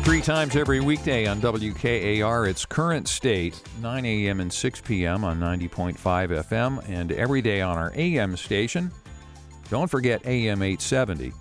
Three times every weekday on WKAR, it's Current State, 9 a.m. and 6 p.m. on 90.5 FM, and every day on our AM station. Don't forget AM 870.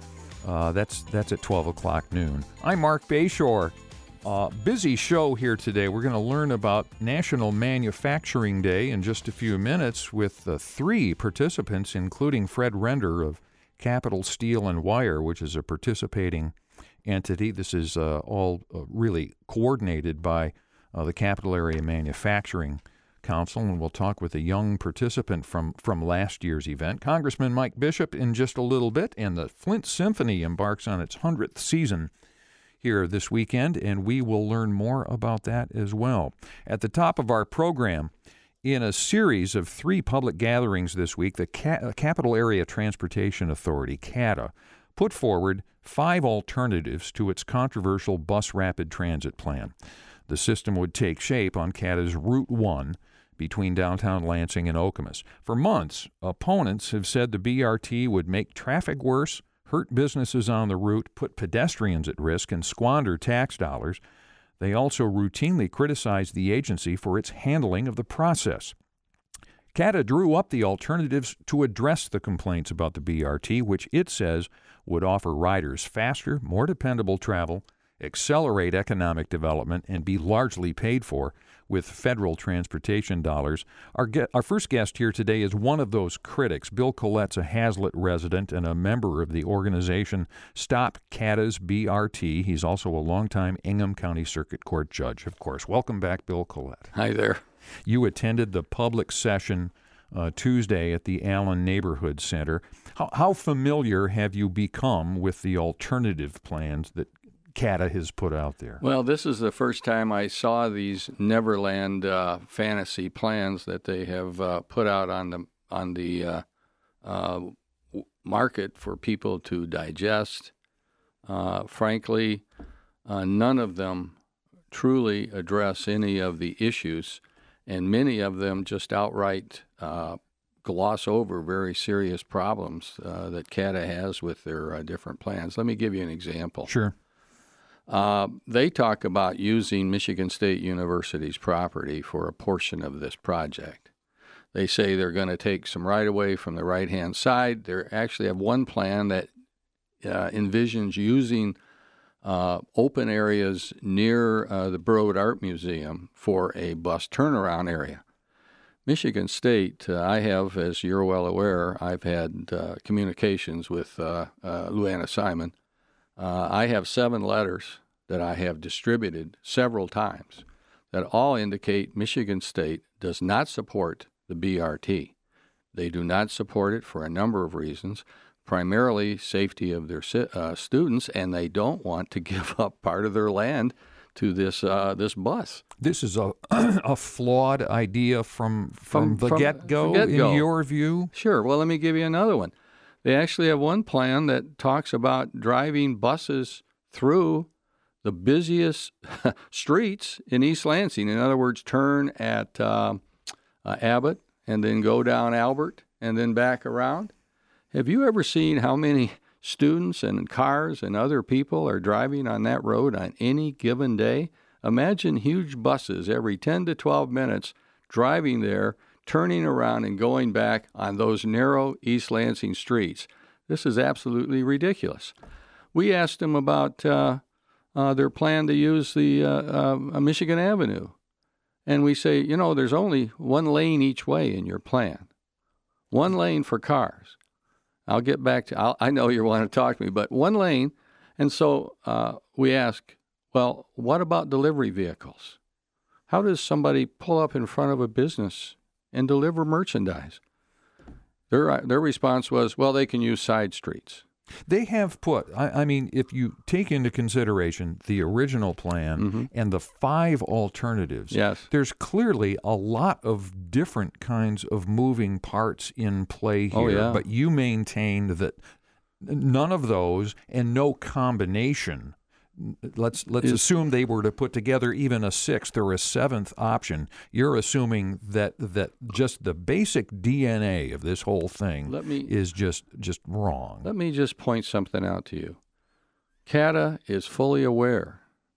That's at 12 o'clock noon. I'm Mark Bayshore. Busy show here today. We're going to learn about National Manufacturing Day in just a few minutes with three participants, including Fred Render of Capital Steel and Wire, which is a participating entity. This is all really coordinated by the Capital Area Manufacturing Council, and we'll talk with a young participant from last year's event, Congressman Mike Bishop, in just a little bit. And the Flint Symphony embarks on its 100th season here this weekend, and we will learn more about that as well. At the top of our program, in a series of three public gatherings this week, the Capital Area Transportation Authority, CATA, put forward 5 alternatives to its controversial bus rapid transit plan. The system would take shape on CATA's Route 1 between downtown Lansing and Okemos. For months, opponents have said the BRT would make traffic worse, hurt businesses on the route, put pedestrians at risk, and squander tax dollars. They also routinely criticize the agency for its handling of the process. CATA drew up the alternatives to address the complaints about the BRT, which it says would offer riders faster, more dependable travel, accelerate economic development, and be largely paid for with federal transportation dollars. Our first guest here today is one of those critics. Bill Collett's a Hazlitt resident and a member of the organization Stop CATA's BRT. He's also a longtime Ingham County Circuit Court judge, of course. Welcome back, Bill Collett. Hi there. You attended the public session Tuesday at the Allen Neighborhood Center. How familiar have you become with the alternative plans that CATA has put out there? Well, this is the first time I saw these Neverland fantasy plans that they have put out on the market for people to digest. Frankly, none of them truly address any of the issues, and many of them just outright gloss over very serious problems that CATA has with their different plans. Let me give you an example. Sure. They talk about using Michigan State University's property for a portion of this project. They say they're going to take some right-of-way from the right-hand side. They actually have one plan that envisions using open areas near the Broad Art Museum for a bus turnaround area. Michigan State, I have, as you're well aware, I've had communications with Luana Simon. I have 7 letters that I have distributed several times that all indicate Michigan State does not support the BRT. They do not support it for a number of reasons, primarily safety of their students, and they don't want to give up part of their land to this bus. This is a flawed idea from the get-go, in your view? Sure. Well, let me give you another one. They actually have one plan that talks about driving buses through the busiest streets in East Lansing. In other words, turn at Abbott and then go down Albert and then back around. Have you ever seen how many students and cars and other people are driving on that road on any given day? Imagine huge buses every 10 to 12 minutes driving there, turning around and going back on those narrow East Lansing streets. This is absolutely ridiculous. We asked them about their plan to use the Michigan Avenue. And we say, there's only one lane each way in your plan. One lane for cars. I'll get back to, I know you want to talk to me, but one lane. And so we ask, well, what about delivery vehicles? How does somebody pull up in front of a business and deliver merchandise? Their response was, well, they can use side streets. They have put, I mean, if you take into consideration the original plan and the 5 alternatives, yes, there's clearly a lot of different kinds of moving parts in play here. Oh, yeah. But you maintain that none of those and no combination. Let's assume they were to put together even a 6th or a 7th option. You're assuming that just the basic DNA of this whole thing is just wrong. Let me just point something out to you. CATA is fully aware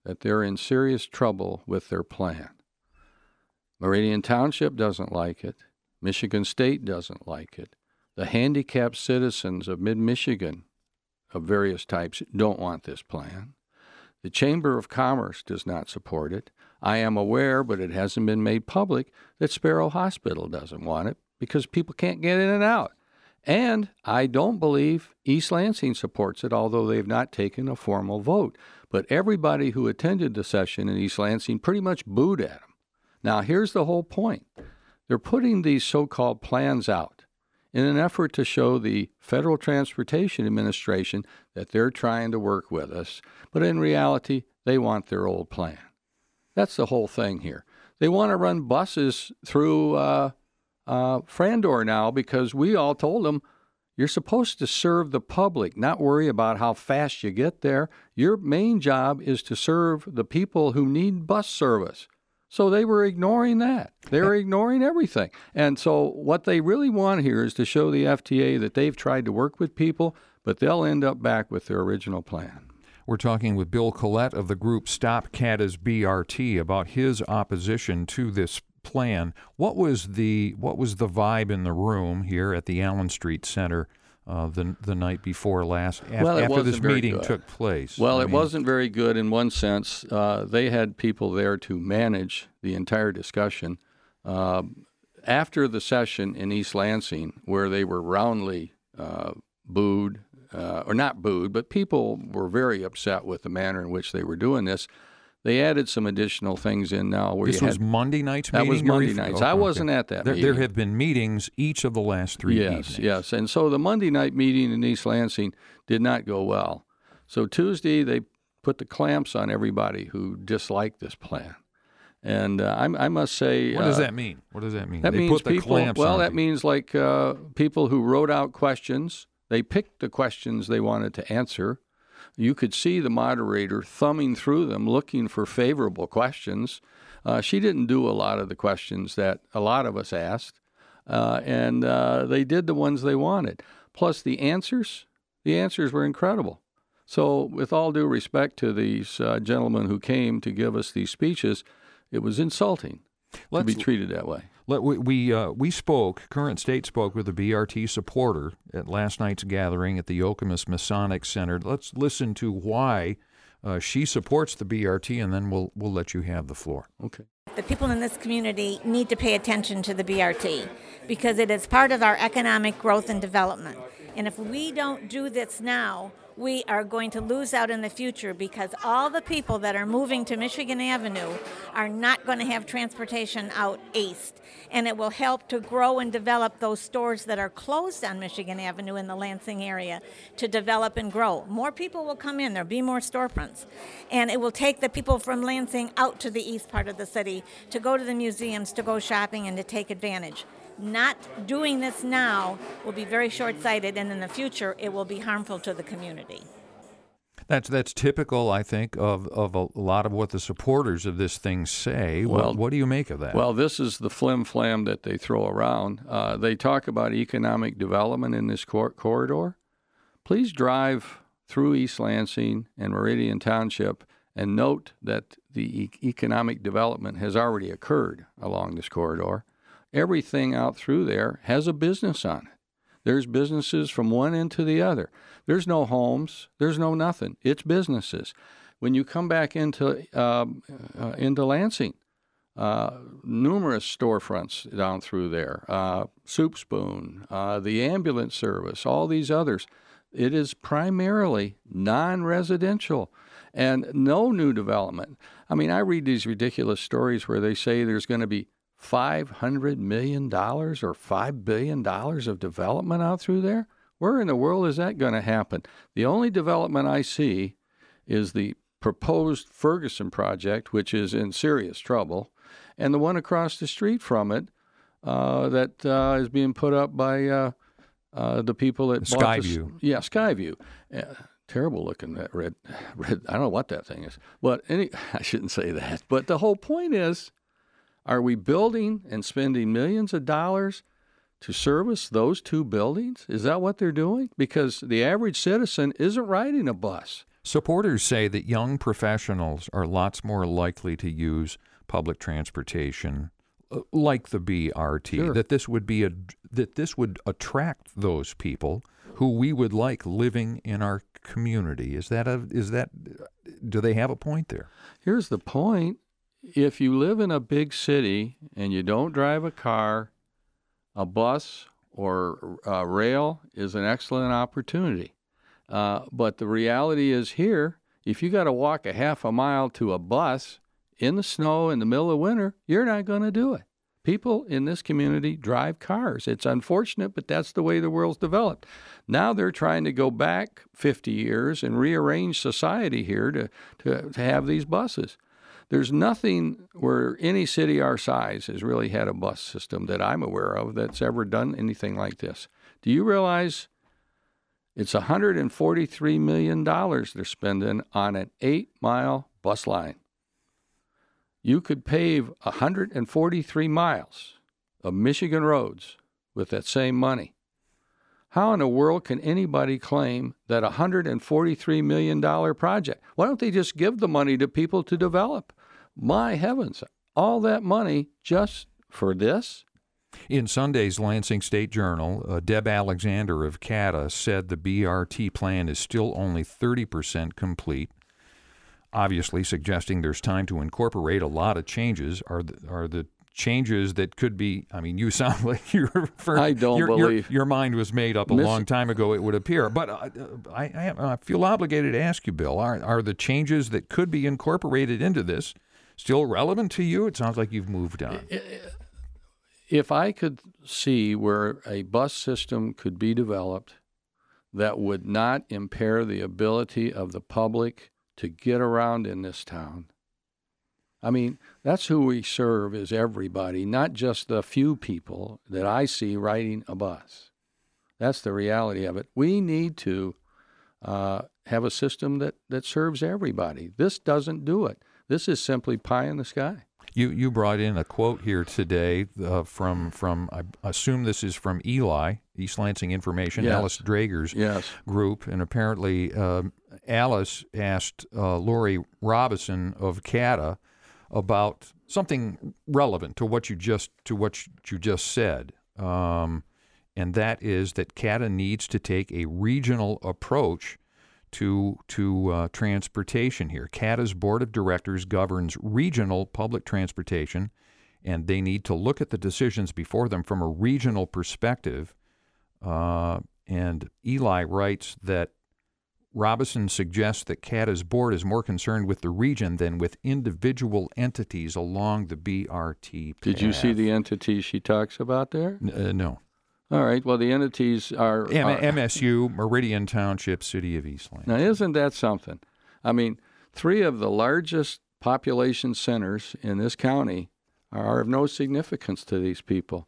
that they're in serious trouble with their plan. Meridian Township doesn't like it. Michigan State doesn't like it. The handicapped citizens of mid-Michigan of various types don't want this plan. The Chamber of Commerce does not support it. I am aware, but it hasn't been made public, that Sparrow Hospital doesn't want it because people can't get in and out. And I don't believe East Lansing supports it, although they've not taken a formal vote. But everybody who attended the session in East Lansing pretty much booed at them. Now, here's the whole point. They're putting these so-called plans out in an effort to show the Federal Transportation Administration that they're trying to work with us. But in reality, they want their old plan. That's the whole thing here. They want to run buses through Frandor now because we all told them you're supposed to serve the public, not worry about how fast you get there. Your main job is to serve the people who need bus service. So they were ignoring that. They were ignoring everything. And so what they really want here is to show the FTA that they've tried to work with people, but they'll end up back with their original plan. We're talking with Bill Collette of the group Stop Cadiz BRT about his opposition to this plan. What was the vibe in the room here at the Allen Street Center the night before last, after this meeting took place? Well, it wasn't very good in one sense. They had people there to manage the entire discussion. After the session in East Lansing, where they were roundly booed, or not booed, but people were very upset with the manner in which they were doing this, they added some additional things in now. This was Monday night's meeting? That was Monday nights. Okay. I wasn't at that meeting. There have been meetings each of the last 3 evenings. Yes. And so the Monday night meeting in East Lansing did not go well. So Tuesday, they put the clamps on everybody who disliked this plan. And I must say... What does that mean? What does that mean? That means put the people, clamps well, on that means like people who wrote out questions. They picked the questions they wanted to answer. You could see the moderator thumbing through them, looking for favorable questions. She didn't do a lot of the questions that a lot of us asked, and they did the ones they wanted. Plus, the answers were incredible. So, with all due respect to these gentlemen who came to give us these speeches, it was insulting to be treated that way. Current State spoke with a BRT supporter at last night's gathering at the Okemos Masonic Center. Let's listen to why she supports the BRT, and then we'll let you have the floor. Okay. The people in this community need to pay attention to the BRT because it is part of our economic growth and development. And if we don't do this now, we are going to lose out in the future because all the people that are moving to Michigan Avenue are not going to have transportation out east. And it will help to grow and develop those stores that are closed on Michigan Avenue in the Lansing area to develop and grow. More people will come in. There'll be more storefronts. And it will take the people from Lansing out to the east part of the city to go to the museums, to go shopping, and to take advantage. Not doing this now will be very short-sighted, and in the future, it will be harmful to the community. That's typical, I think, of a lot of what the supporters of this thing say. Well, what do you make of that? Well, this is the flim-flam that they throw around. They talk about economic development in this corridor. Please drive through East Lansing and Meridian Township and note that the economic development has already occurred along this corridor. Everything out through there has a business on it. There's businesses from one end to the other. There's no homes. There's no nothing. It's businesses. When you come back into Lansing, numerous storefronts down through there, Soup Spoon, the ambulance service, all these others. It is primarily non-residential and no new development. I mean, I read these ridiculous stories where they say there's going to be $500 million or $5 billion of development out through there? Where in the world is that going to happen? The only development I see is the proposed Ferguson project, which is in serious trouble, and the one across the street from it that is being put up by the people that Skyview. Skyview. Terrible looking, that red. I don't know what that thing is. But I shouldn't say that. But the whole point is, are we building and spending millions of dollars to service those two buildings? Is that what they're doing? Because the average citizen isn't riding a bus. Supporters say that young professionals are lots more likely to use public transportation, like the BRT. Sure. That this would attract those people who we would like living in our community. Do they have a point there? Here's the point. If you live in a big city and you don't drive a car, a bus or rail is an excellent opportunity. But the reality is here, if you got to walk a half a mile to a bus in the snow in the middle of winter, you're not going to do it. People in this community drive cars. It's unfortunate, but that's the way the world's developed. Now they're trying to go back 50 years and rearrange society here to have these buses. There's nothing where any city our size has really had a bus system that I'm aware of that's ever done anything like this. Do you realize it's $143 million they're spending on an 8-mile bus line? You could pave 143 miles of Michigan roads with that same money. How in the world can anybody claim that a $143 million project? Why don't they just give the money to people to develop? My heavens, all that money just for this? In Sunday's Lansing State Journal, Deb Alexander of CATA said the BRT plan is still only 30% complete, obviously suggesting there's time to incorporate a lot of changes. Are the changes that could be, I mean, you sound like you're referring, I don't believe. Your mind was made up a long time ago, it would appear. But I feel obligated to ask you, Bill, are the changes that could be incorporated into this still relevant to you? It sounds like you've moved on. If I could see where a bus system could be developed that would not impair the ability of the public to get around in this town. I mean, that's who we serve, is everybody, not just the few people that I see riding a bus. That's the reality of it. We need to have a system that serves everybody. This doesn't do it. This is simply pie in the sky. You brought in a quote here today from I assume this is from Eli, East Lansing Information, yes. Alice Drager's group, and apparently Alice asked Lori Robison of CATA about something relevant to what you just said, and that is that CATA needs to take a regional approach to transportation here. CATA's board of directors governs regional public transportation, and they need to look at the decisions before them from a regional perspective. And Eli writes that Robison suggests that CATA's board is more concerned with the region than with individual entities along the BRT path. Did you see the entities she talks about there? No. All right. Well, the entities are MSU, Meridian Township, City of East Lansing. Now, isn't that something? I mean, 3 of the largest population centers in this county are of no significance to these people.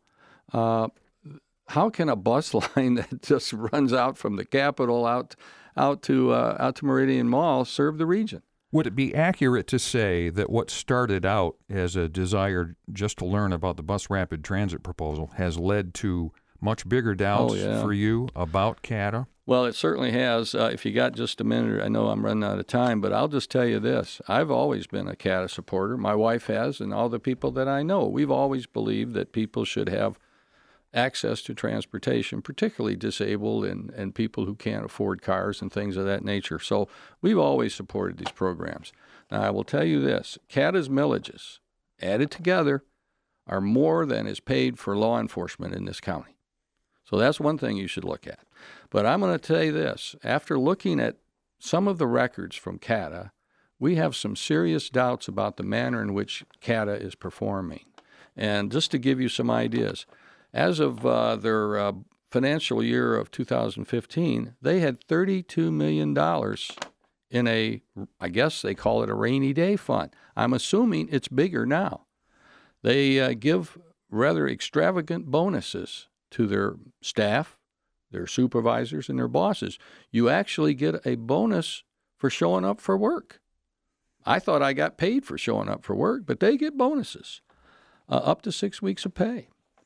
How can a bus line that just runs out from the Capitol out to Meridian Mall serve the region? Would it be accurate to say that what started out as a desire just to learn about the bus rapid transit proposal has led to much bigger doubts for you about CATA? Well, it certainly has. If you got just a minute, I know I'm running out of time, but I'll just tell you this. I've always been a CATA supporter. My wife has, and all the people that I know. We've always believed that people should have access to transportation, particularly disabled and people who can't afford cars and things of that nature. So we've always supported these programs. Now, I will tell you this. CATA's millages, added together, are more than is paid for law enforcement in this county. So that's one thing you should look at. But I'm going to tell you this. After looking at some of the records from CATA, we have some serious doubts about the manner in which CATA is performing. And just to give you some ideas, as of their financial year of 2015, they had $32 million in I guess they call it a rainy day fund. I'm assuming it's bigger now. They give rather extravagant bonuses to their staff, their supervisors, and their bosses. You actually get a bonus for showing up for work. I thought I got paid for showing up for work, but they get bonuses, up to 6 weeks of pay.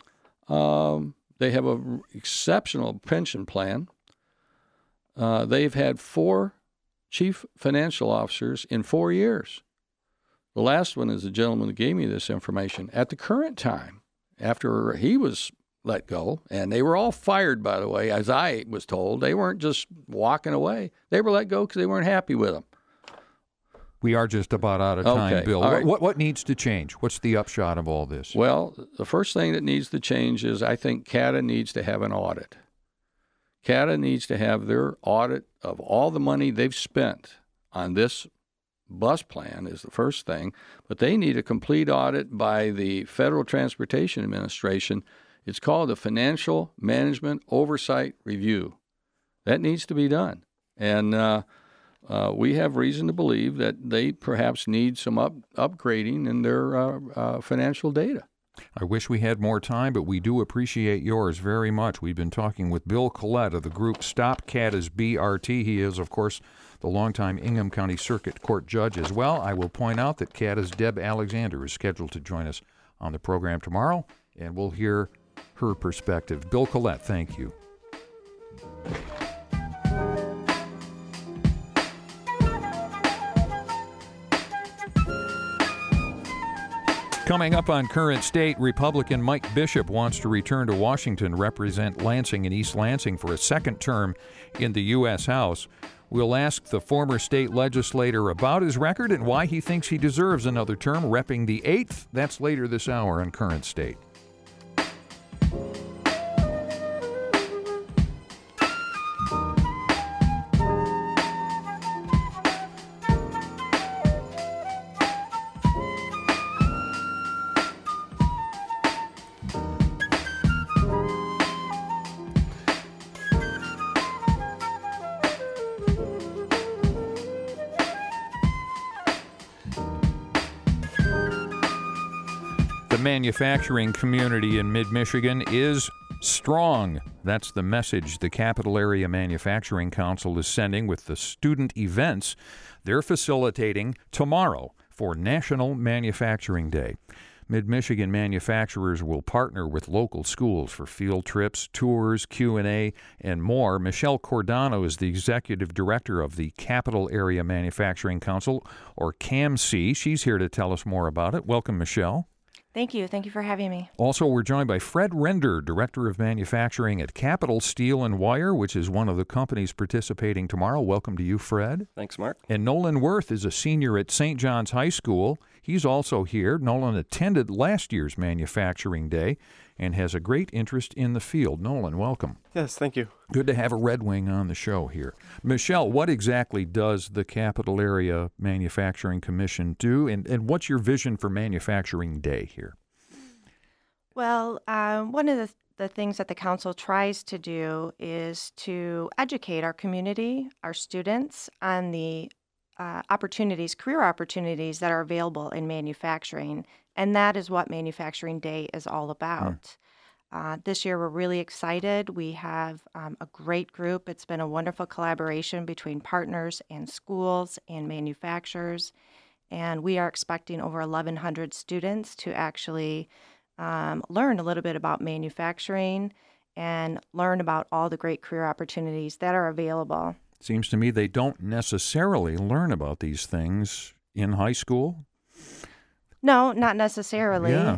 They have an exceptional pension plan. They've had 4 chief financial officers in 4 years. The last one is the gentleman that gave me this information. At the current time, after he was let go, and they were all fired, by the way, as I was told. They weren't just walking away. They were let go because they weren't happy with him. We are just about out of time, Okay. Bill. All right. What needs to change? What's the upshot of all this? Well, the first thing that needs to change is I think CATA needs to have an audit. CATA needs to have their audit of all the money they've spent on this bus plan is the first thing, but they need a complete audit by the Federal Transportation Administration. It's called the Financial Management Oversight Review. That needs to be done. And we have reason to believe that they perhaps need some upgrading in their financial data. I wish we had more time, but we do appreciate yours very much. We've been talking with Bill Collette of the group Stop CATA's BRT. He is, of course, the longtime Ingham County Circuit Court judge as well. I will point out that CATA's Deb Alexander is scheduled to join us on the program tomorrow, and we'll hear her perspective. Bill Collette, thank you. Coming up on Current State, Republican Mike Bishop wants to return to Washington, represent Lansing and East Lansing for a second term in the U.S. House. We'll ask the former state legislator about his record and why he thinks he deserves another term, repping the 8th. That's later this hour on Current State. The manufacturing community in mid-Michigan is strong. That's the message the Capital Area Manufacturing Council is sending with the student events they're facilitating tomorrow for National Manufacturing Day. Mid-Michigan manufacturers will partner with local schools for field trips, tours, Q&A, and more. Michelle Cordano is the executive director of the Capital Area Manufacturing Council, or CAMC. She's here to tell us more about it. Welcome, Michelle. Thank you. Thank you for having me. Also, we're joined by Fred Render, Director of Manufacturing at Capital Steel and Wire, which is one of the companies participating tomorrow. Welcome to you, Fred. Thanks, Mark. And Nolan Worth is a senior at St. John's High School. He's also here. Nolan attended last year's Manufacturing Day and has a great interest in the field. Nolan, welcome. Yes, thank you. Good to have a Red Wing on the show here. Michelle, what exactly does the Capital Area Manufacturing Commission do, and what's your vision for Manufacturing Day here? Well, one of the things that the council tries to do is to educate our community, our students, on the career opportunities that are available in manufacturing. And that is what Manufacturing Day is all about. This year, we're really excited. We have a great group. It's been a wonderful collaboration between partners and schools and manufacturers. And we are expecting over 1,100 students to actually learn a little bit about manufacturing and learn about all the great career opportunities that are available. Seems to me they don't necessarily learn about these things in high school. No, not necessarily. Yeah,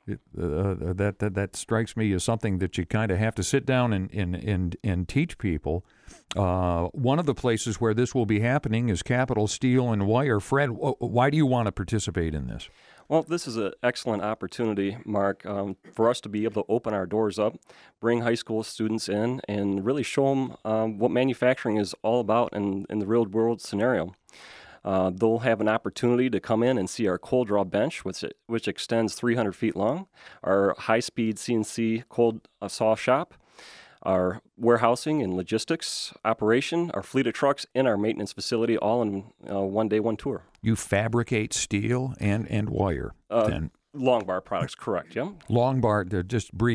that strikes me as something that you kind of have to sit down and teach people. One of the places where this will be happening is Capital Steel and Wire. Fred, why do you want to participate in this? Well, this is an excellent opportunity, Mark, for us to be able to open our doors up, bring high school students in, and really show them what manufacturing is all about in the real world scenario. They'll have an opportunity to come in and see our cold draw bench, which extends 300 feet long, our high-speed CNC cold saw shop, our warehousing and logistics operation, our fleet of trucks, and our maintenance facility, all in one day, one tour. You fabricate steel and wire, then? Long bar products, correct, yeah. Long bar, just briefly,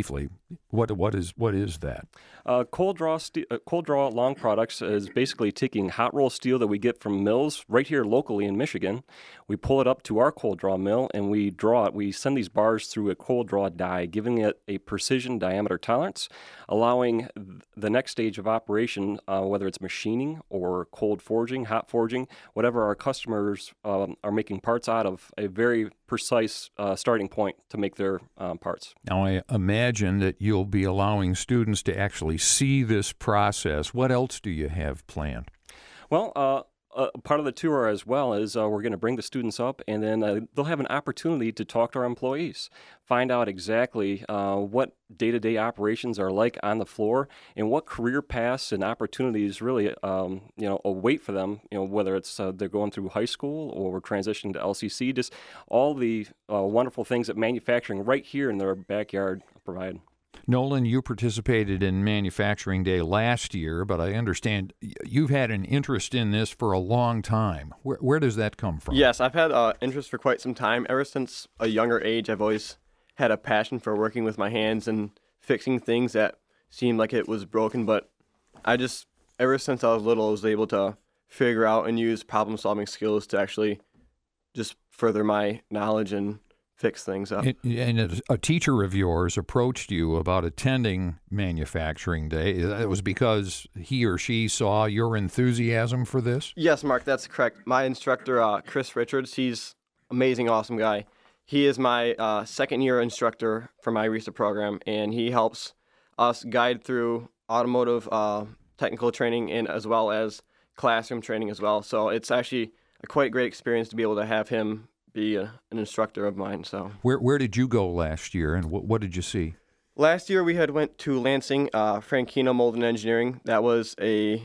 What is that? Cold draw long products is basically taking hot roll steel that we get from mills right here locally in Michigan. We pull it up to our cold draw mill and we draw it. We send these bars through a cold draw die, giving it a precision diameter tolerance, allowing the next stage of operation, whether it's machining or cold forging, hot forging, whatever our customers are making parts out of, a very precise starting point to make their parts. Now, I imagine that you'll be allowing students to actually see this process. What else do you have planned? Well, part of the tour as well is we're going to bring the students up, and then they'll have an opportunity to talk to our employees, find out exactly what day-to-day operations are like on the floor, and what career paths and opportunities really await for them. Whether it's they're going through high school or transitioning to LCC, just all the wonderful things that manufacturing right here in their backyard provide. Nolan, you participated in Manufacturing Day last year, but I understand you've had an interest in this for a long time. Where does that come from? Yes, I've had interest for quite some time. Ever since a younger age, I've always had a passion for working with my hands and fixing things that seemed like it was broken. But ever since I was little, I was able to figure out and use problem-solving skills to actually just further my knowledge and fix things up. And a teacher of yours approached you about attending Manufacturing Day. It was because he or she saw your enthusiasm for this? Yes, Mark, that's correct. My instructor, Chris Richards, he's amazing, awesome guy. He is my second-year instructor for my RESA program, and he helps us guide through automotive technical training and as well as classroom training as well. So it's actually a quite great experience to be able to have him be an instructor of mine. So where did you go last year, and what did you see? Last year we had went to Lansing, Frankino Mold and Engineering. That was a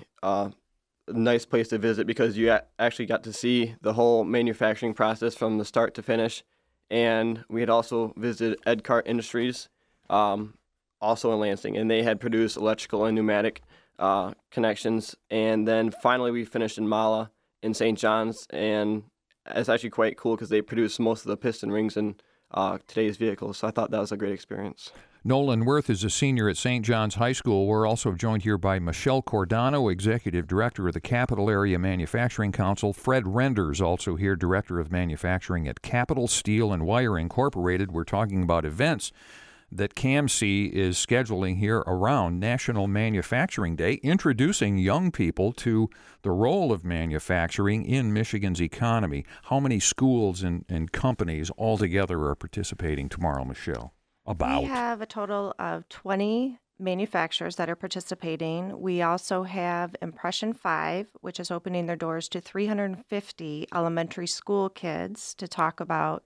nice place to visit because you actually got to see the whole manufacturing process from the start to finish. And we had also visited Edcart Industries, also in Lansing, and they had produced electrical and pneumatic connections. And then finally we finished in Mala in St. John's, and it's actually quite cool because they produce most of the piston rings in today's vehicles. So I thought that was a great experience. Nolan Wirth is a senior at St. John's High School. We're also joined here by Michelle Cordano, Executive Director of the Capital Area Manufacturing Council. Fred Renders, also here, Director of Manufacturing at Capital Steel and Wire Incorporated. We're talking about events that CAMC is scheduling here around National Manufacturing Day, introducing young people to the role of manufacturing in Michigan's economy. How many schools and companies altogether are participating tomorrow, Michelle? We have a total of 20 manufacturers that are participating. We also have Impression 5, which is opening their doors to 350 elementary school kids to talk about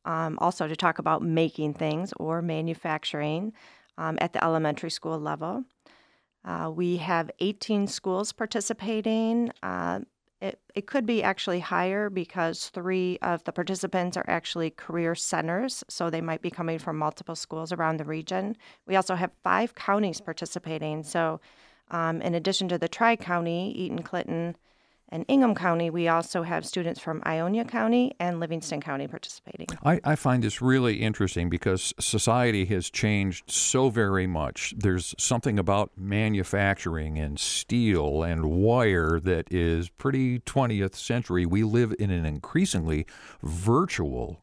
making things or manufacturing at the elementary school level. We have 18 schools participating. It could be actually higher because 3 of the participants are actually career centers, so they might be coming from multiple schools around the region. We also have 5 counties participating. So in addition to the Tri-County, Eaton, Clinton, and Ingham County, we also have students from Ionia County and Livingston County participating. I find this really interesting because society has changed so very much. There's something about manufacturing and steel and wire that is pretty 20th century. We live in an increasingly virtual,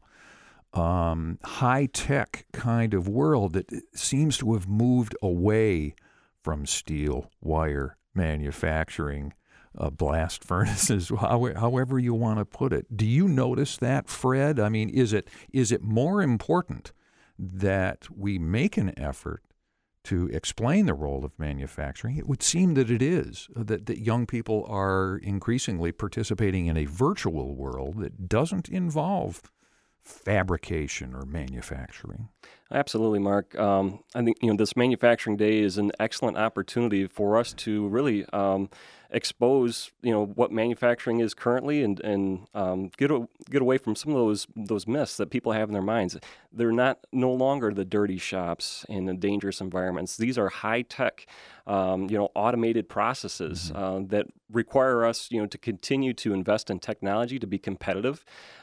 high-tech kind of world that seems to have moved away from steel, wire, manufacturing, blast furnaces, however you want to put it. Do you notice that, Fred? I mean, is it more important that we make an effort to explain the role of manufacturing? It would seem that it is, that young people are increasingly participating in a virtual world that doesn't involve fabrication or manufacturing. Absolutely, Mark. I think this Manufacturing Day is an excellent opportunity for us to really expose what manufacturing is currently and get away from some of those myths that people have in their minds. They're no longer the dirty shops and the dangerous environments. These are high tech, automated processes that require us to continue to invest in technology to be competitive.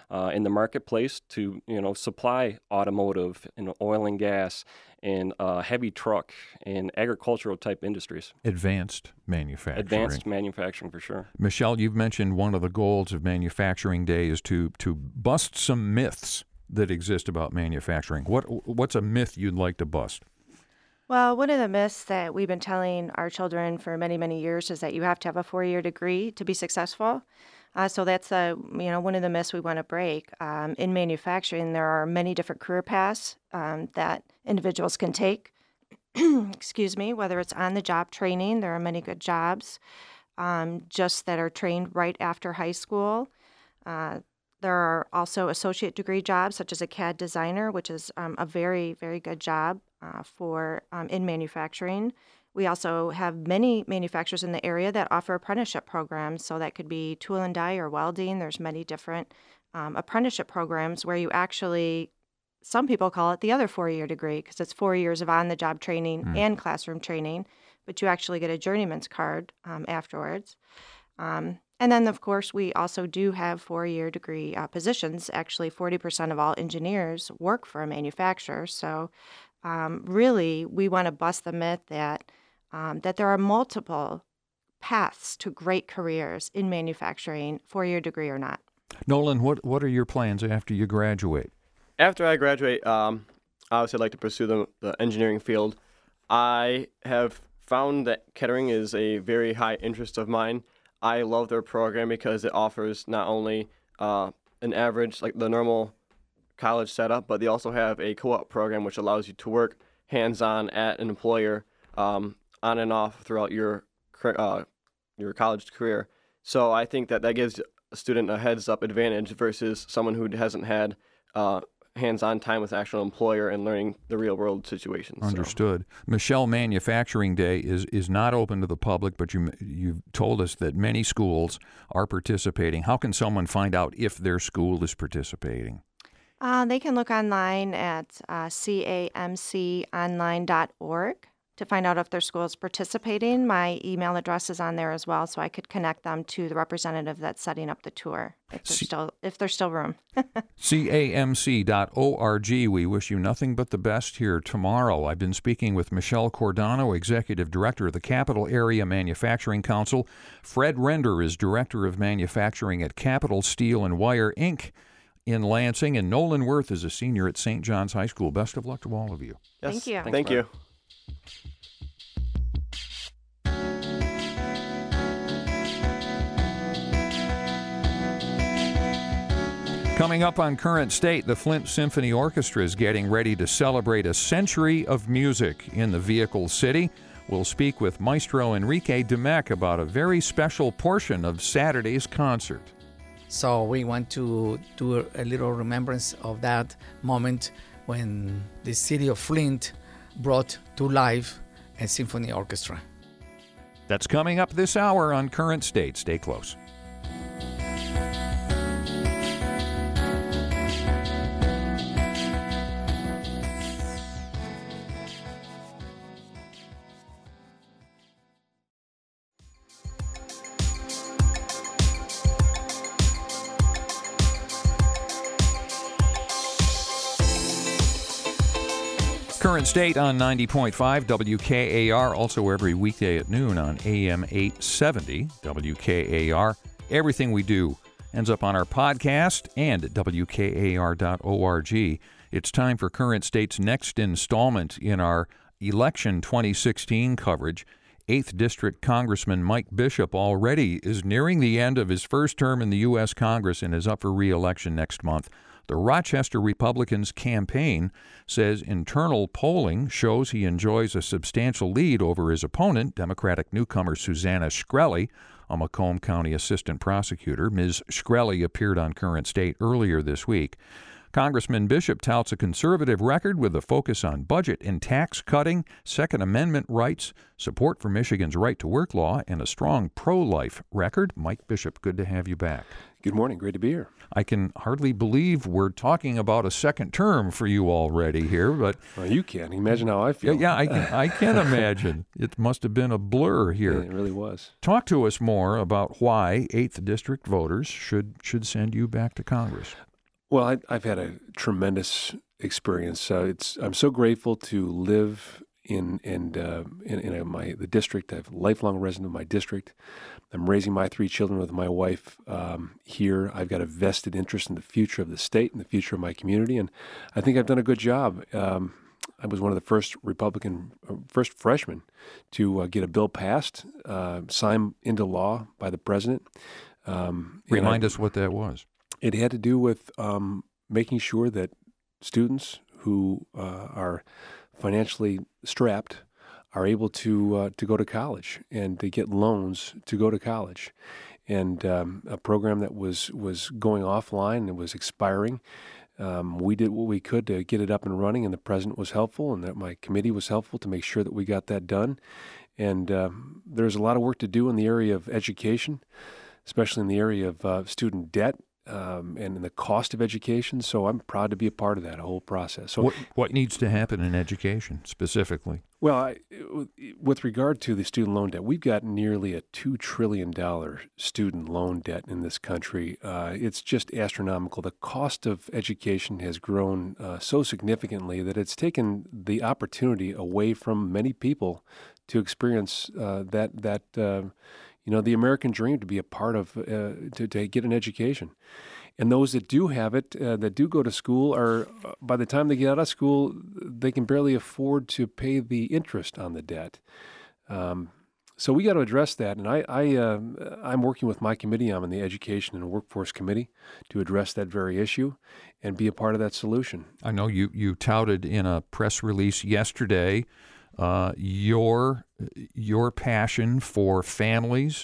in the marketplace to supply automotive and oil and gas and heavy truck and agricultural type industries. Advanced manufacturing. Advanced manufacturing, for sure. Michelle, you've mentioned one of the goals of Manufacturing Day is to bust some myths that exist about manufacturing. What's a myth you'd like to bust? Well, one of the myths that we've been telling our children for many, many years is that you have to have a 4-year degree to be successful. So that's one of the myths we want to break. In manufacturing, there are many different career paths that individuals can take. Excuse me, whether it's on-the-job training, there are many good jobs just that are trained right after high school. There are also associate degree jobs, such as a CAD designer, which is a very, very good job in manufacturing. We also have many manufacturers in the area that offer apprenticeship programs. So that could be tool and die or welding. There's many different apprenticeship programs where you actually, some people call it the other 4-year degree because it's 4 years of on-the-job training and classroom training, but you actually get a journeyman's card afterwards. And then, of course, we also do have 4-year degree positions. Actually, 40% of all engineers work for a manufacturer. So really, we want to bust the myth that there are multiple paths to great careers in manufacturing, 4-year degree or not. Nolan, what are your plans after you graduate? After I graduate, obviously I'd like to pursue the engineering field. I have found that Kettering is a very high interest of mine. I love their program because it offers not only an average, like the normal college setup, but they also have a co-op program which allows you to work hands-on at an employer on and off throughout your college career. So I think that gives a student a heads-up advantage versus someone who hasn't had hands-on time with the actual employer and learning the real-world situations. Understood. So. Michelle, Manufacturing Day is not open to the public, but you've told us that many schools are participating. How can someone find out if their school is participating? They can look online at camconline.org to find out if their school is participating. My email address is on there as well, so I could connect them to the representative that's setting up the tour, if there's still room. camc.org. We wish you nothing but the best here tomorrow. I've been speaking with Michelle Cordano, Executive Director of the Capital Area Manufacturing Council. Fred Render is Director of Manufacturing at Capital Steel and Wire, Inc. in Lansing, and Nolan Worth is a senior at St. John's High School. Best of luck to all of you. Yes. Thank you. Thank you. Coming up on Current State, the Flint Symphony Orchestra is getting ready to celebrate a century of music in the Vehicle City. We'll speak with Maestro Enrique Demec about a very special portion of Saturday's concert. So we want to do a little remembrance of that moment when the city of Flint brought to life a symphony orchestra. That's coming up this hour on Current State. Stay close. Current State on 90.5 WKAR, also every weekday at noon on AM 870 WKAR. Everything we do ends up on our podcast and at WKAR.org. It's time for Current State's next installment in our election 2016 coverage. 8th District Congressman Mike Bishop already is nearing the end of his first term in the U.S. Congress and is up for re-election next month. The Rochester Republicans' campaign says internal polling shows he enjoys a substantial lead over his opponent, Democratic newcomer Susanna Shkreli, a Macomb County assistant prosecutor. Ms. Shkreli appeared on Current State earlier this week. Congressman Bishop touts a conservative record with a focus on budget and tax cutting, Second Amendment rights, support for Michigan's right-to-work law, and a strong pro-life record. Mike Bishop, good to have you back. Good morning. Great to be here. I can hardly believe we're talking about a second term for you already here, but... Well, you can't. Imagine how I feel. Yeah, I can imagine. It must have been a blur here. Yeah, it really was. Talk to us more about why 8th District voters should send you back to Congress. Well, I've had a tremendous experience. I'm so grateful to live in the district. I'm a lifelong resident of my district. I'm raising my 3 children with my wife here. I've got a vested interest in the future of the state and the future of my community, and I think I've done a good job. I was one of the first freshmen to get a bill passed, signed into law by the president. Remind us what that was. It had to do with making sure that students who are financially strapped are able to go to college and to get loans to go to college. And a program that was going offline and was expiring. We did what we could to get it up and running, and the president was helpful, and that my committee was helpful to make sure that we got that done. And there's a lot of work to do in the area of education, especially in the area of student debt and in the cost of education. So I'm proud to be a part of that whole process. So what needs to happen in education specifically? Well, with regard to the student loan debt, we've got nearly a $2 trillion student loan debt in this country. It's just astronomical. The cost of education has grown so significantly that it's taken the opportunity away from many people to experience the American dream, to be a part of, to get an education. And those that do have it, that do go to school, are by the time they get out of school, they can barely afford to pay the interest on the debt. So we got to address that. And I'm working with my committee. I'm in the Education and Workforce Committee to address that very issue and be a part of that solution. I know you touted in a press release yesterday your passion for families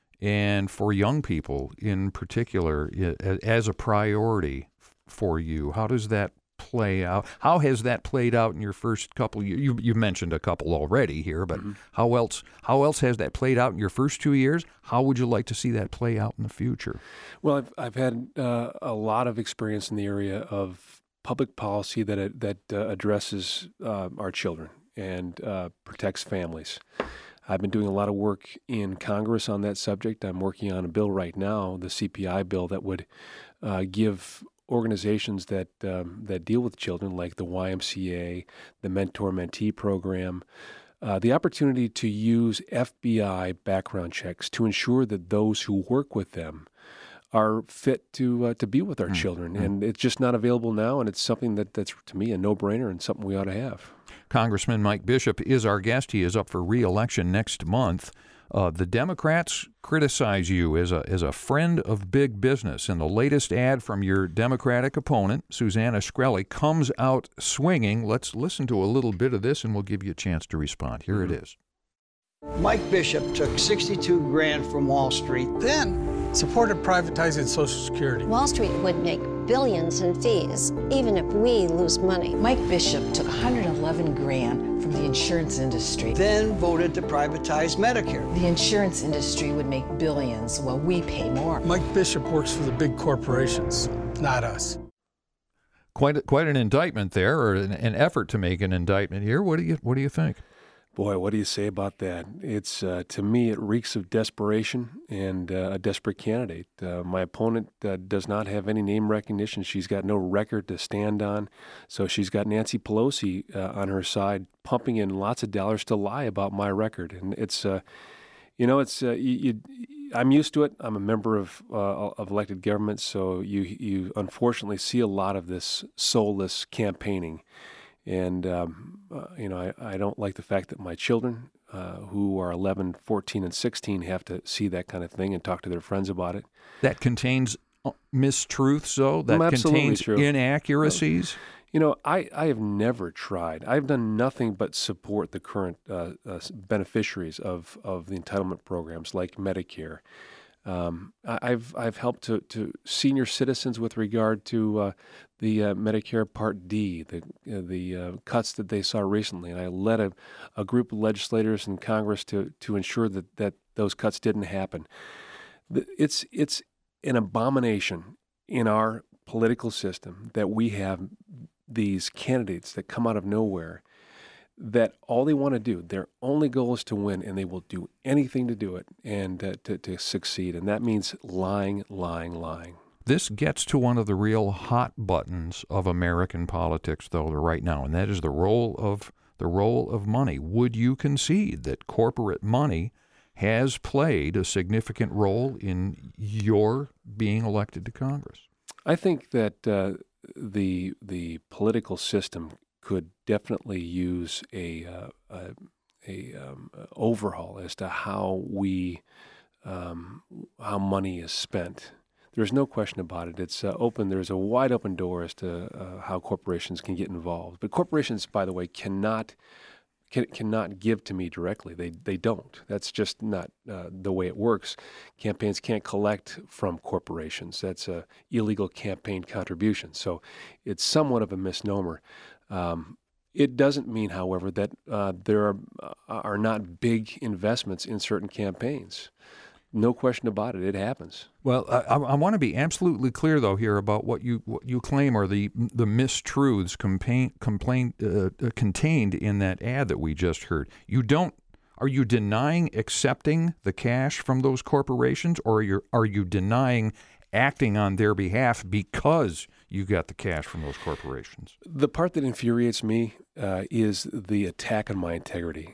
and for young people in particular as a priority for you. How does that play out? How has that played out in your first couple years? You mentioned a couple already here, but how else has that played out in your first 2 years? How would you like to see that play out in the future? Well, I've had a lot of experience in the area of public policy that addresses our children and protects families. I've been doing a lot of work in Congress on that subject. I'm working on a bill right now, the CPI bill, that would give organizations that deal with children, like the YMCA, the Mentor-Mentee program, the opportunity to use FBI background checks to ensure that those who work with them are fit to be with our children. And it's just not available now, and it's something that's, to me, a no-brainer and something we ought to have. Congressman Mike Bishop is our guest. He is up for re-election next month. The Democrats criticize you as a friend of big business, and the latest ad from your Democratic opponent, Susanna Shkreli, comes out swinging. Let's listen to a little bit of this, and we'll give you a chance to respond. Here it is. Mike Bishop took $62 grand from Wall Street, then supported privatizing Social Security. Wall Street would make billions in fees, even if we lose money. Mike Bishop took $111 grand from the insurance industry, then voted to privatize Medicare. The insurance industry would make billions while we pay more. Mike Bishop works for the big corporations, not us. Quite an indictment there, or an effort to make an indictment here. What do you think? Boy, what do you say about that? It's to me, it reeks of desperation and a desperate candidate. My opponent does not have any name recognition. She's got no record to stand on. So she's got Nancy Pelosi on her side, pumping in lots of dollars to lie about my record. And it's, I'm used to it. I'm a member of elected government, so you unfortunately see a lot of this soulless campaigning. And, I don't like the fact that my children, who are 11, 14, and 16, have to see that kind of thing and talk to their friends about it. That contains mistruths, though? That contains true. Inaccuracies? I have never tried. I've done nothing but support the current beneficiaries of the entitlement programs like Medicare. I've helped to senior citizens with regard to the Medicare Part D, the cuts that they saw recently, and I led a group of legislators in Congress to ensure that those cuts didn't happen. It's an abomination in our political system that we have these candidates that come out of nowhere that all they want to do, their only goal is to win, and they will do anything to do it and to succeed. And that means lying, lying, lying. This gets to one of the real hot buttons of American politics, though, right now, and that is the role of money. Would you concede that corporate money has played a significant role in your being elected to Congress? I think that the political system could definitely use a overhaul as to how money is spent. There's no question about it. It's open. There's a wide open door as to how corporations can get involved. But corporations, by the way, cannot give to me directly. They don't. That's just not the way it works. Campaigns can't collect from corporations. That's a illegal campaign contribution. So it's somewhat of a misnomer. It doesn't mean, however, that there are not big investments in certain campaigns. No question about it. It happens. Well, I want to be absolutely clear, though, here about what you claim are the mistruths contained in that ad that we just heard. Are you denying accepting the cash from those corporations, or are you denying acting on their behalf because you got the cash from those corporations? The part that infuriates me is the attack on my integrity.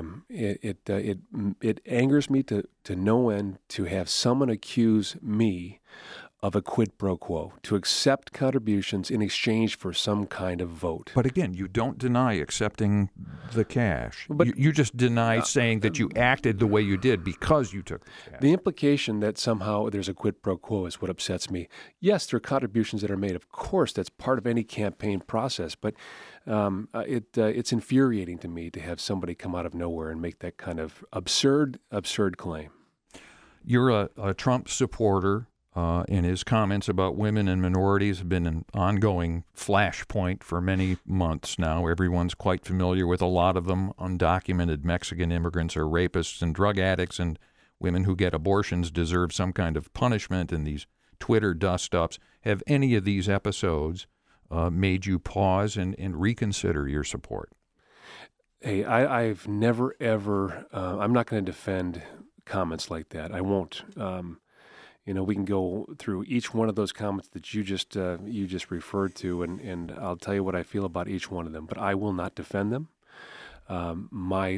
It angers me to no end to have someone accuse me of a quid pro quo, to accept contributions in exchange for some kind of vote. But again, you don't deny accepting the cash. But you just deny saying that you acted the way you did because you took the cash. The implication that somehow there's a quid pro quo is what upsets me. Yes, there are contributions that are made. Of course, that's part of any campaign process. But it's infuriating to me to have somebody come out of nowhere and make that kind of absurd claim. You're a Trump supporter. And his comments about women and minorities have been an ongoing flashpoint for many months now. Everyone's quite familiar with a lot of them. Undocumented Mexican immigrants are rapists and drug addicts, and women who get abortions deserve some kind of punishment, and these Twitter dust-ups. Have any of these episodes made you pause and reconsider your support? Hey, I've never, ever, I'm not going to defend comments like that. I won't. We can go through each one of those comments that you just referred to, and I'll tell you what I feel about each one of them. But I will not defend them. My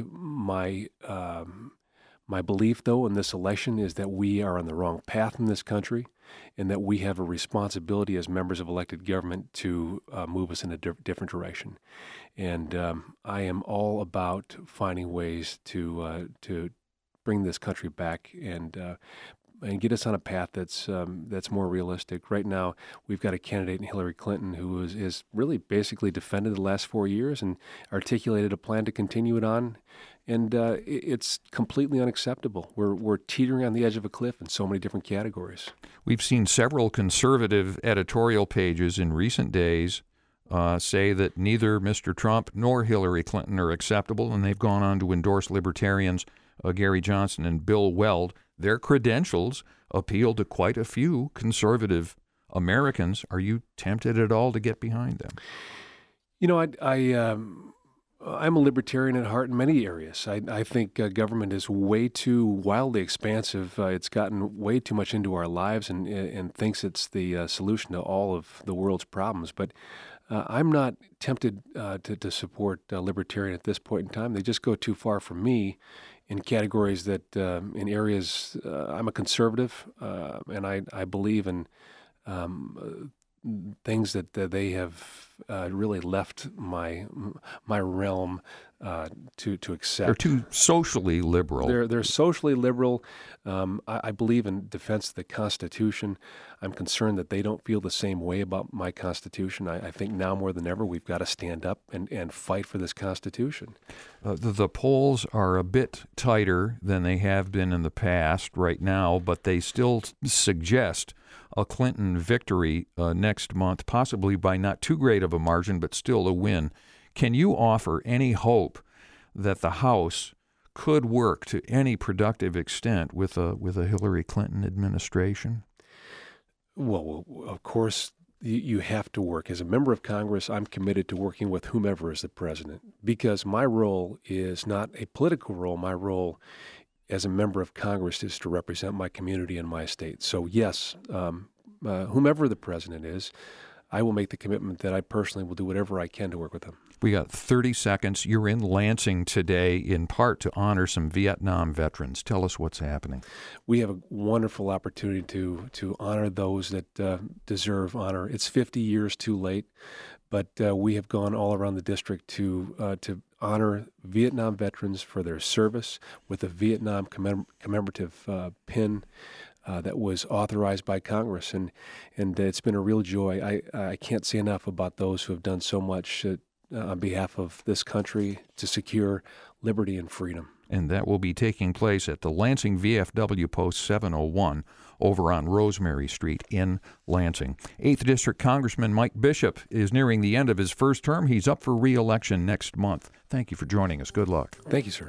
belief, though, in this election is that we are on the wrong path in this country, and that we have a responsibility as members of elected government to move us in a different direction. And I am all about finding ways to bring this country back and get us on a path that's more realistic. Right now, we've got a candidate in Hillary Clinton who is really basically defended the last 4 years and articulated a plan to continue it on, and it's completely unacceptable. We're teetering on the edge of a cliff in so many different categories. We've seen several conservative editorial pages in recent days say that neither Mr. Trump nor Hillary Clinton are acceptable, and they've gone on to endorse libertarians Gary Johnson and Bill Weld. Their credentials appeal to quite a few conservative Americans. Are you tempted at all to get behind them? I'm a libertarian at heart in many areas. I think government is way too wildly expansive. It's gotten way too much into our lives and thinks it's the solution to all of the world's problems. But I'm not tempted to support libertarian at this point in time. They just go too far for me in categories that, in areas, I'm a conservative, and I believe in things that they have really left my realm to accept. They're too socially liberal. They're socially liberal. I believe in defense of the Constitution. I'm concerned that they don't feel the same way about my Constitution. I think now more than ever we've got to stand up and fight for this Constitution. The polls are a bit tighter than they have been in the past right now, but they still suggest a Clinton victory next month, possibly by not too great of a margin, but still a win. Can you offer any hope that the House could work to any productive extent with a Hillary Clinton administration? Well, of course, you have to work. As a member of Congress, I'm committed to working with whomever is the president, because my role is not a political role. My role as a member of Congress is to represent my community and my state. So yes, whomever the president is, I will make the commitment that I personally will do whatever I can to work with them. We got 30 seconds. You're in Lansing today in part to honor some Vietnam veterans. Tell us what's happening. We have a wonderful opportunity to honor those that deserve honor. It's 50 years too late, but we have gone all around the district to honor Vietnam veterans for their service with a Vietnam commemorative pin that was authorized by Congress, and it's been a real joy. I can't say enough about those who have done so much on behalf of this country to secure liberty and freedom. And that will be taking place at the Lansing VFW Post 701 over on Rosemary Street in Lansing. 8th District Congressman Mike Bishop is nearing the end of his first term. He's up for re-election next month. Thank you for joining us. Good luck. Thank you, sir.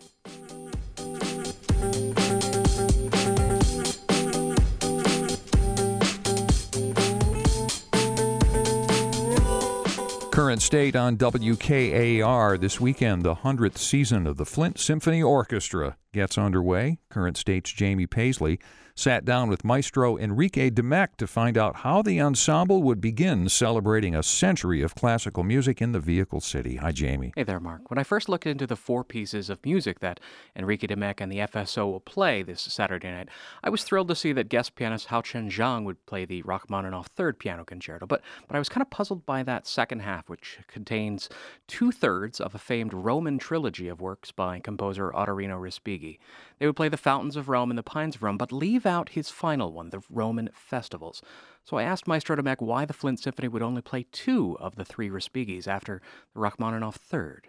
Current State on WKAR this weekend. The 100th season of the Flint Symphony Orchestra gets underway. Current State's Jamie Paisley sat down with Maestro Enrique Demecq to find out how the ensemble would begin celebrating a century of classical music in the Vehicle City. Hi, Jamie. Hey there, Mark. When I first looked into the 4 pieces of music that Enrique Demecq and the FSO will play this Saturday night, I was thrilled to see that guest pianist Hao Chen Zhang would play the Rachmaninoff Third Piano Concerto, but I was kind of puzzled by that second half, which contains 2/3 of a famed Roman trilogy of works by composer Ottorino Respighi. They would play the Fountains of Rome and the Pines of Rome, but leave out his final one, the Roman Festivals. So I asked Maestro Demecq why the Flint Symphony would only play 2 of the 3 Respighis after the Rachmaninoff Third.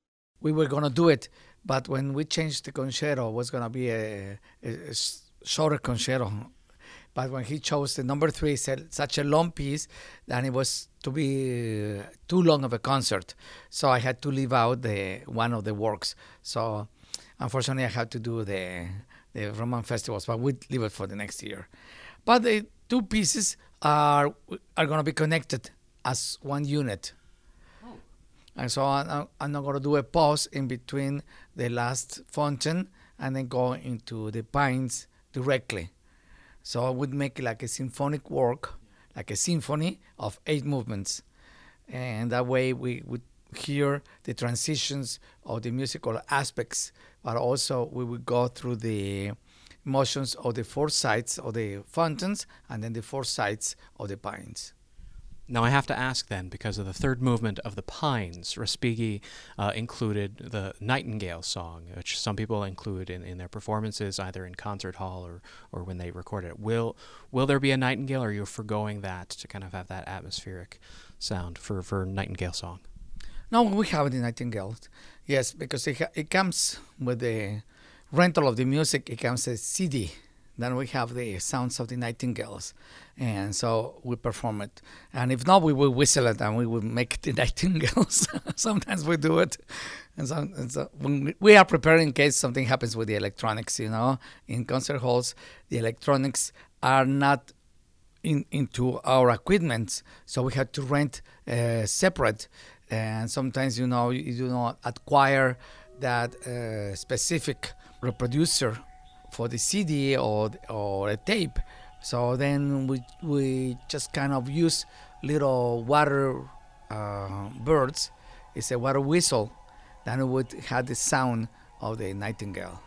We were going to do it, but when we changed the concerto, it was going to be a shorter concerto. But when he chose the number 3, he said such a long piece that it was to be too long of a concert. So I had to leave out one of the works. So unfortunately, I had to do the Roman Festivals, but we'd leave it for the next year. But the 2 pieces are going to be connected as one unit. Oh. And so I'm not going to do a pause in between the last fountain and then go into the Pines directly. So I would make like a symphonic work, like a symphony of 8 movements. And that way we would hear the transitions of the musical aspects, but also we would go through the motions of the 4 sides of the fountains and then the 4 sides of the pines. Now I have to ask then, because of the third movement of the Pines, Respighi included the Nightingale song, which some people include in their performances, either in concert hall or when they record it. Will there be a Nightingale, or are you forgoing that to kind of have that atmospheric sound for Nightingale song? No, we have the Nightingale. Yes, because it comes with the rental of the music. It comes as CD. Then we have the sounds of the nightingales, and so we perform it. And if not, we will whistle it and we will make the nightingales. Sometimes we do it, and so when we are preparing in case something happens with the electronics. In concert halls, the electronics are not into our equipment, so we had to rent separate. And sometimes you do not acquire that specific reproducer for the CD or a tape. So then we just kind of use little water birds. It's a water whistle. Then it would have the sound of the nightingale.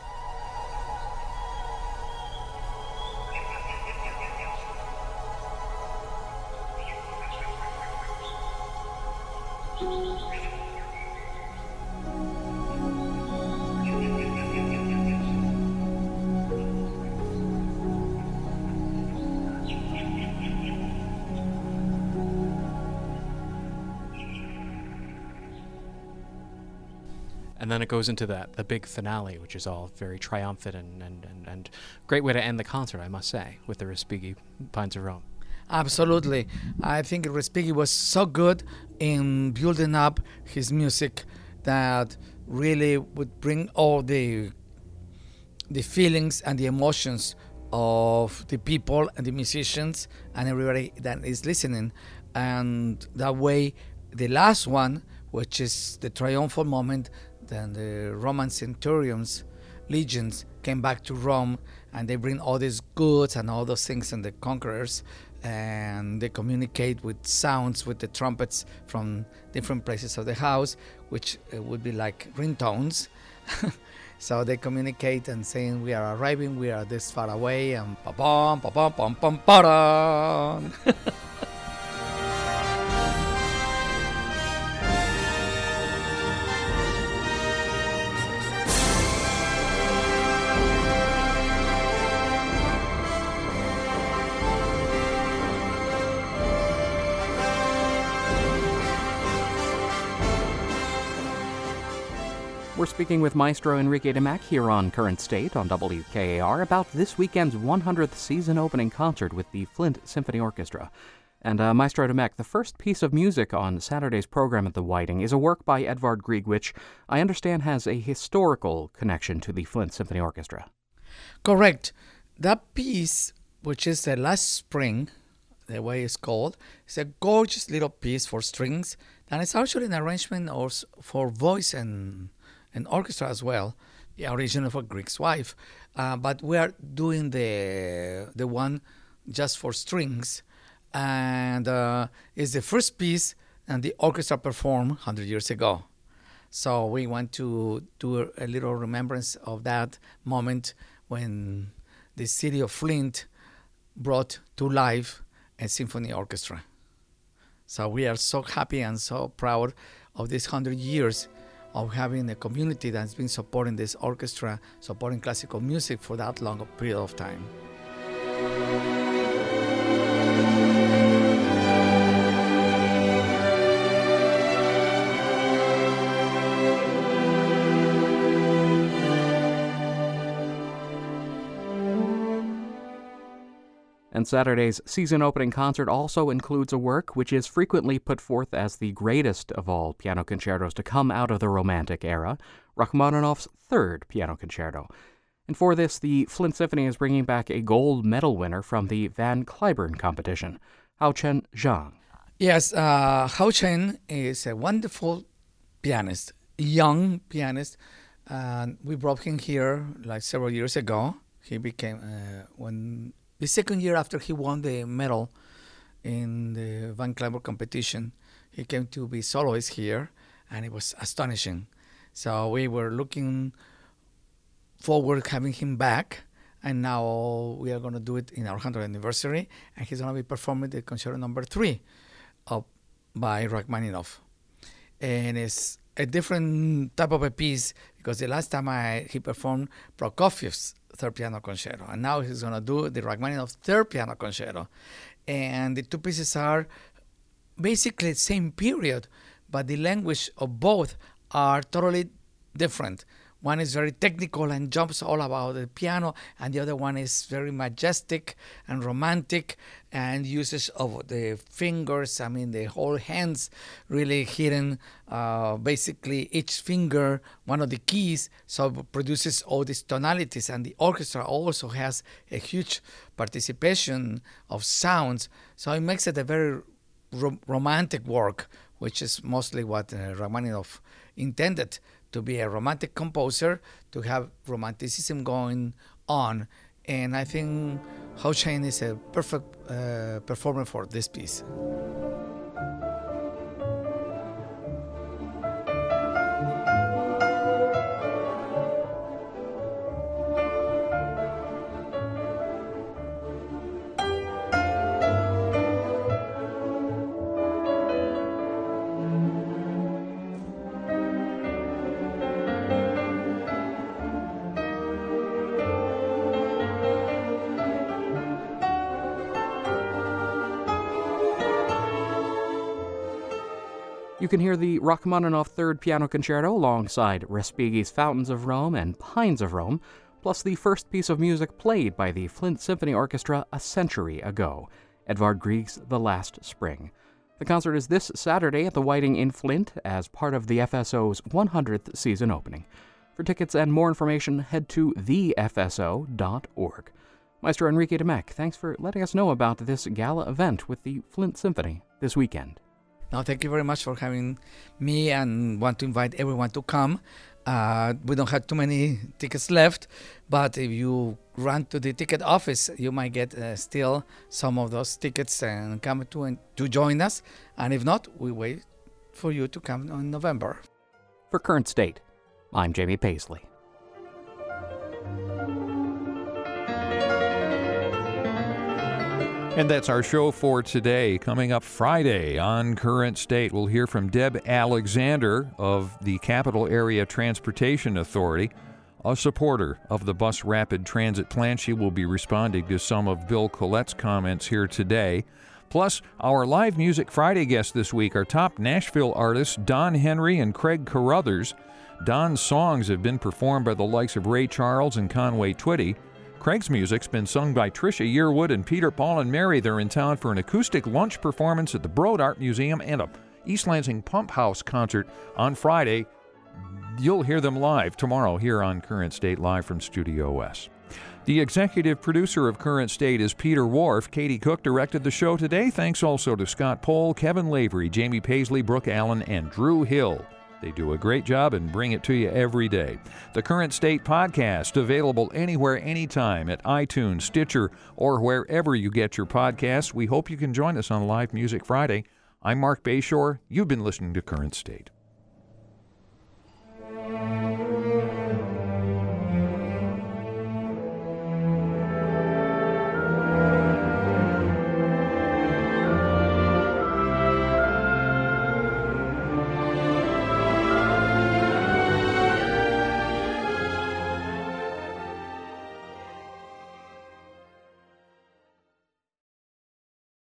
And then it goes into the big finale, which is all very triumphant and great way to end the concert, I must say, with the Respighi Pines of Rome. Absolutely. I think Respighi was so good in building up his music that really would bring all the feelings and the emotions of the people and the musicians and everybody that is listening. And that way, the last one, which is the triumphal moment, then the Roman centurions legions came back to Rome, and they bring all these goods and all those things and the conquerors, and they communicate with sounds with the trumpets from different places of the house, which would be like ringtones. So they communicate and saying, we are arriving, we are this far away, and pa-pam, pa-pam, pam, pam, pa-dam. We're speaking with Maestro Enrique DeMac here on Current State on WKAR about this weekend's 100th season opening concert with the Flint Symphony Orchestra. And Maestro DeMac, the first piece of music on Saturday's program at the Whiting is a work by Edvard Grieg, which I understand has a historical connection to the Flint Symphony Orchestra. Correct. That piece, which is the Last Spring, the way it's called, is a gorgeous little piece for strings, and it's actually an arrangement for voice and orchestra as well, the original for Grieg's wife. But we are doing the one just for strings, and it's the first piece and the orchestra performed 100 years ago. So we want to do a little remembrance of that moment when the city of Flint brought to life a symphony orchestra. So we are so happy and so proud of this 100 years of having a community that's been supporting this orchestra, supporting classical music for that long a period of time. And Saturday's season opening concert also includes a work which is frequently put forth as the greatest of all piano concertos to come out of the Romantic era, Rachmaninoff's Third Piano Concerto. And for this, the Flint Symphony is bringing back a gold medal winner from the Van Cliburn competition, Hao-Chen Zhang. Yes, Hao-Chen is a wonderful pianist, young pianist. We brought him here like several years ago. He became, the second year after he won the medal in the Van Cliburn competition, he came to be soloist here, and it was astonishing. So we were looking forward to having him back, and now we are going to do it in our 100th anniversary, and he's going to be performing the Concerto No. 3 by Rachmaninoff. And it's a different type of a piece, because the last time he performed Prokofiev's Third Piano Concerto, and now he's going to do the Rachmaninoff Third Piano Concerto. And the two pieces are basically the same period, but the language of both are totally different. One is very technical and jumps all about the piano, and the other one is very majestic and romantic and uses of the fingers, the whole hands really hitting basically each finger, one of the keys, so it produces all these tonalities. And the orchestra also has a huge participation of sounds, so it makes it a very romantic work, which is mostly what Rachmaninoff intended, to be a romantic composer, to have romanticism going on. And I think Hao-Chen is a perfect performer for this piece. You can hear the Rachmaninoff Third Piano Concerto alongside Respighi's Fountains of Rome and Pines of Rome, plus the first piece of music played by the Flint Symphony Orchestra a century ago, Edvard Grieg's The Last Spring. The concert is this Saturday at the Whiting in Flint as part of the FSO's 100th season opening. For tickets and more information, head to thefso.org. Maestro Enrique DeMac, thanks for letting us know about this gala event with the Flint Symphony this weekend. Now, thank you very much for having me, and want to invite everyone to come. We don't have too many tickets left, but if you run to the ticket office, you might get still some of those tickets and come to join us. And if not, we wait for you to come in November. For Current State, I'm Jamie Paisley. And that's our show for today. Coming up Friday on Current State, we'll hear from Deb Alexander of the Capital Area Transportation Authority, a supporter of the Bus Rapid Transit Plan. She will be responding to some of Bill Collette's comments here today. Plus, our Live Music Friday guests this week are top Nashville artists Don Henry and Craig Carruthers. Don's songs have been performed by the likes of Ray Charles and Conway Twitty. Craig's music's been sung by Trisha Yearwood and Peter, Paul, and Mary. They're in town for an acoustic lunch performance at the Broad Art Museum and a East Lansing Pump House concert on Friday. You'll hear them live tomorrow here on Current State, live from Studio S. The executive producer of Current State is Peter Wharf. Katie Cook directed the show today. Thanks also to Scott Pohl, Kevin Lavery, Jamie Paisley, Brooke Allen, and Drew Hill. They do a great job and bring it to you every day. The Current State podcast, available anywhere, anytime at iTunes, Stitcher, or wherever you get your podcasts. We hope you can join us on Live Music Friday. I'm Mark Bayshore. You've been listening to Current State.